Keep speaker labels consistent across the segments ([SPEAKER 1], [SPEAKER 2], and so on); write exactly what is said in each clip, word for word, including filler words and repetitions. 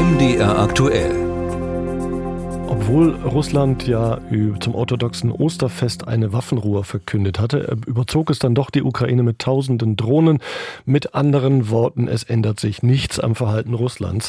[SPEAKER 1] M D R aktuell.
[SPEAKER 2] Obwohl Russland ja zum orthodoxen Osterfest eine Waffenruhe verkündet hatte, überzog es dann doch die Ukraine mit tausenden Drohnen. Mit anderen Worten, es ändert sich nichts am Verhalten Russlands.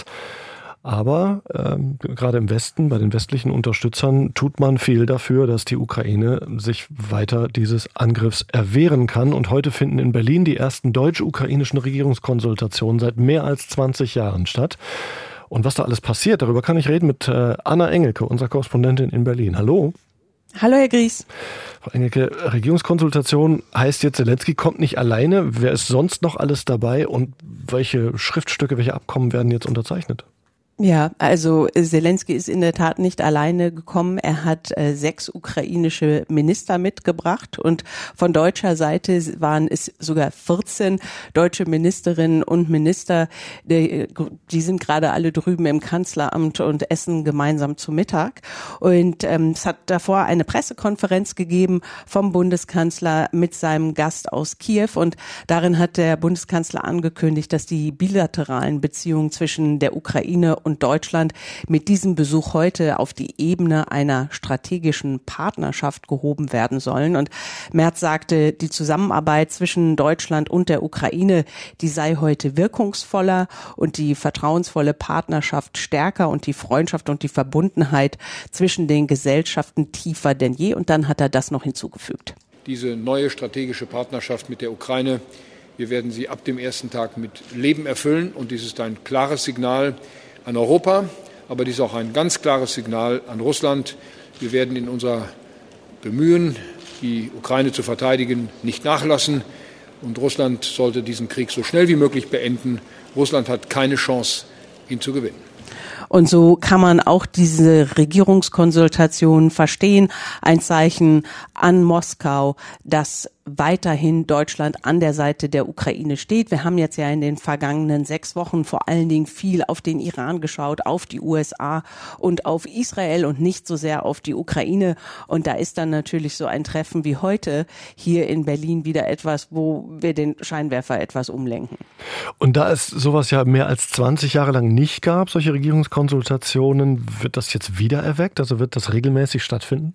[SPEAKER 2] Aber ähm, gerade im Westen, bei den westlichen Unterstützern, tut man viel dafür, dass die Ukraine sich weiter dieses Angriffs erwehren kann. Und heute finden in Berlin die ersten deutsch-ukrainischen Regierungskonsultationen seit mehr als zwanzig Jahren statt. Und was da alles passiert, darüber kann ich reden mit äh, Anna Engelke, unserer Korrespondentin in Berlin. Hallo.
[SPEAKER 3] Hallo, Herr Gries.
[SPEAKER 2] Frau Engelke, Regierungskonsultation heißt jetzt, Zelensky kommt nicht alleine. Wer ist sonst noch alles dabei und welche Schriftstücke, welche Abkommen werden jetzt unterzeichnet?
[SPEAKER 3] Ja, also Zelensky ist in der Tat nicht alleine gekommen. Er hat äh, sechs ukrainische Minister mitgebracht und von deutscher Seite waren es sogar vierzehn deutsche Ministerinnen und Minister. Die, die sind gerade alle drüben im Kanzleramt und essen gemeinsam zu Mittag. Und ähm, es hat davor eine Pressekonferenz gegeben vom Bundeskanzler mit seinem Gast aus Kiew und darin hat der Bundeskanzler angekündigt, dass die bilateralen Beziehungen zwischen der Ukraine und Deutschland mit diesem Besuch heute auf die Ebene einer strategischen Partnerschaft gehoben werden sollen. Und Merz sagte, die Zusammenarbeit zwischen Deutschland und der Ukraine, die sei heute wirkungsvoller und die vertrauensvolle Partnerschaft stärker und die Freundschaft und die Verbundenheit zwischen den Gesellschaften tiefer denn je. Und dann hat er das noch hinzugefügt.
[SPEAKER 4] Diese neue strategische Partnerschaft mit der Ukraine, wir werden sie ab dem ersten Tag mit Leben erfüllen. Und dies ist ein klares Signal an Europa, aber dies ist auch ein ganz klares Signal an Russland. Wir werden in unser Bemühen, die Ukraine zu verteidigen, nicht nachlassen. Und Russland sollte diesen Krieg so schnell wie möglich beenden. Russland hat keine Chance, ihn zu gewinnen.
[SPEAKER 3] Und so kann man auch diese Regierungskonsultation verstehen. Ein Zeichen an Moskau, dass weiterhin Deutschland an der Seite der Ukraine steht. Wir haben jetzt ja in den vergangenen sechs Wochen vor allen Dingen viel auf den Iran geschaut, auf die U S A und auf Israel und nicht so sehr auf die Ukraine. Und da ist dann natürlich so ein Treffen wie heute hier in Berlin wieder etwas, wo wir den Scheinwerfer etwas umlenken.
[SPEAKER 2] Und da es sowas ja mehr als zwanzig Jahre lang nicht gab, solche Regierungskonsultationen, wird das jetzt wieder erweckt? Also wird das regelmäßig stattfinden?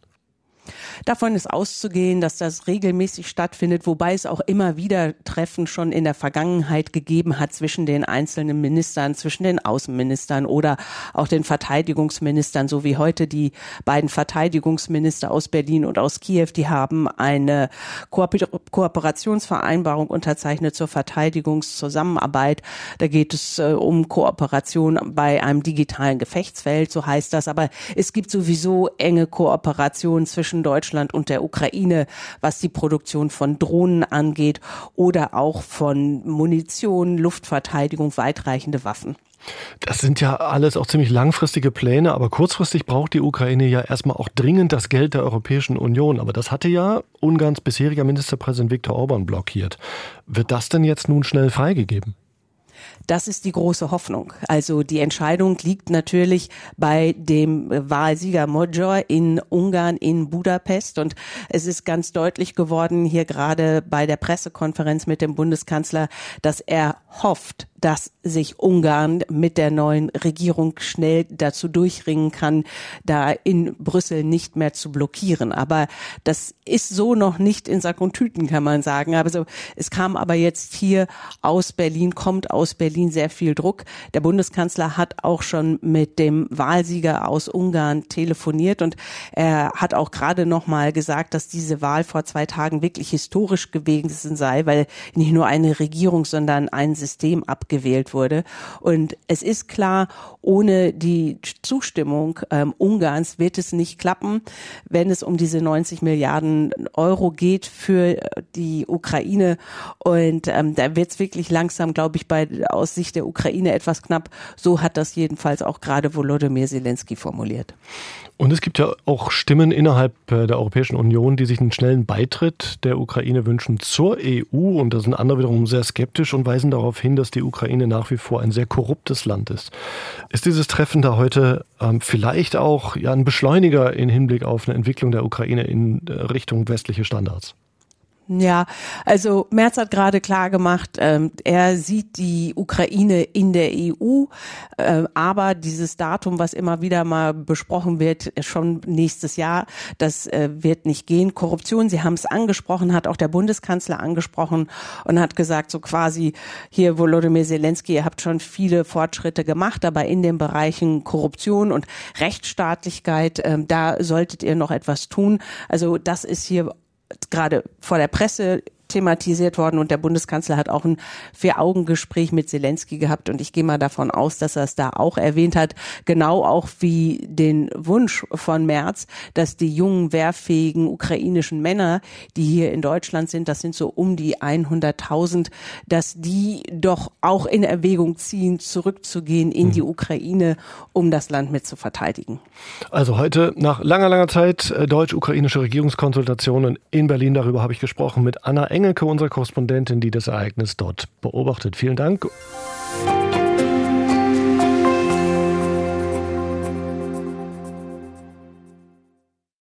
[SPEAKER 3] Davon ist auszugehen, dass das regelmäßig stattfindet, wobei es auch immer wieder Treffen schon in der Vergangenheit gegeben hat zwischen den einzelnen Ministern, zwischen den Außenministern oder auch den Verteidigungsministern, so wie heute die beiden Verteidigungsminister aus Berlin und aus Kiew, die haben eine Kooper- Kooperationsvereinbarung unterzeichnet zur Verteidigungszusammenarbeit. Da geht es äh, um Kooperation bei einem digitalen Gefechtsfeld, so heißt das, aber es gibt sowieso enge Kooperation zwischen Deutschland und der Ukraine, was die Produktion von Drohnen angeht oder auch von Munition, Luftverteidigung, weitreichende Waffen.
[SPEAKER 2] Das sind ja alles auch ziemlich langfristige Pläne, aber kurzfristig braucht die Ukraine ja erstmal auch dringend das Geld der Europäischen Union. Aber das hatte ja Ungarns bisheriger Ministerpräsident Viktor Orbán blockiert. Wird das denn jetzt nun schnell freigegeben?
[SPEAKER 3] Das ist die große Hoffnung. Also die Entscheidung liegt natürlich bei dem Wahlsieger Magyar in Ungarn in Budapest und es ist ganz deutlich geworden hier gerade bei der Pressekonferenz mit dem Bundeskanzler, dass er hofft, dass sich Ungarn mit der neuen Regierung schnell dazu durchringen kann, da in Brüssel nicht mehr zu blockieren. Aber das ist so noch nicht in Sack und Tüten, kann man sagen. Also es kam aber jetzt hier aus Berlin, kommt aus Berlin sehr viel Druck. Der Bundeskanzler hat auch schon mit dem Wahlsieger aus Ungarn telefoniert und er hat auch gerade noch mal gesagt, dass diese Wahl vor zwei Tagen wirklich historisch gewesen sei, weil nicht nur eine Regierung, sondern ein System abgewählt wurde. Und es ist klar, ohne die Zustimmung ähm, Ungarns wird es nicht klappen, wenn es um diese neunzig Milliarden Euro geht für die Ukraine. Und ähm, da wird es wirklich langsam, glaube ich, bei aus Sicht der Ukraine etwas knapp. So hat das jedenfalls auch gerade Volodymyr Zelensky formuliert.
[SPEAKER 2] Und es gibt ja auch Stimmen innerhalb der Europäischen Union, die sich einen schnellen Beitritt der Ukraine wünschen zur E U. Und da sind andere wiederum sehr skeptisch und weisen darauf hin, dass die Ukraine nach wie vor ein sehr korruptes Land ist. Ist dieses Treffen da heute ähm, vielleicht auch ja, ein Beschleuniger im Hinblick auf eine Entwicklung der Ukraine in Richtung westliche Standards?
[SPEAKER 3] Ja, also Merz hat gerade klar gemacht, ähm, er sieht die Ukraine in der E U, äh, aber dieses Datum, was immer wieder mal besprochen wird, schon nächstes Jahr, das äh, wird nicht gehen. Korruption, Sie haben es angesprochen, hat auch der Bundeskanzler angesprochen und hat gesagt, so quasi hier Volodymyr Zelensky, ihr habt schon viele Fortschritte gemacht, aber in den Bereichen Korruption und Rechtsstaatlichkeit, äh, da solltet ihr noch etwas tun. Also das ist hier gerade vor der Presse thematisiert worden und der Bundeskanzler hat auch ein Vier-Augen-Gespräch mit Zelensky gehabt und ich gehe mal davon aus, dass er es da auch erwähnt hat, genau auch wie den Wunsch von Merz, dass die jungen, wehrfähigen ukrainischen Männer, die hier in Deutschland sind, das sind so um die hunderttausend, dass die doch auch in Erwägung ziehen, zurückzugehen in die Ukraine, um das Land mit zu verteidigen.
[SPEAKER 2] Also heute nach langer, langer Zeit deutsch-ukrainische Regierungskonsultationen in Berlin, darüber habe ich gesprochen mit Anna Engelke, unsere Korrespondentin, die das Ereignis dort beobachtet. Vielen Dank.